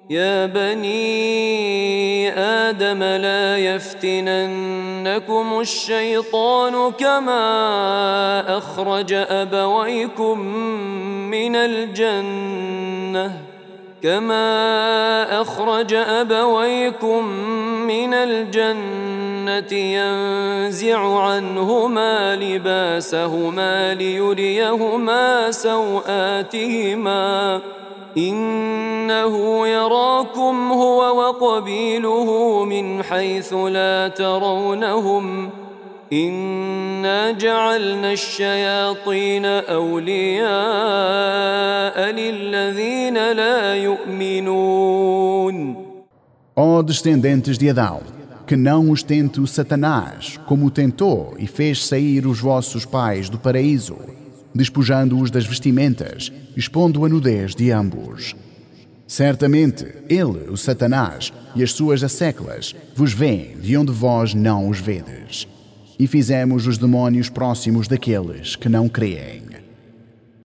يا بني آدم لا يفتننكم الشيطان كما أخرج أبويكم من الجنة ينزع عنهما لباسهما ليريهما سوآتهما إنه يراكم هو وقبيله من حيث لا ترونهم إنا جعلنا الشياطين أولياء للذين لا يؤمنون. Ó descendentes de Adão, que não os tente o Satanás, como o tentou e fez sair os vossos pais do paraíso, despojando-os das vestimentas, expondo a nudez de ambos. Certamente, ele, o Satanás, e as suas asseclas vos veem de onde vós não os vedes. E fizemos os demónios próximos daqueles que não creem.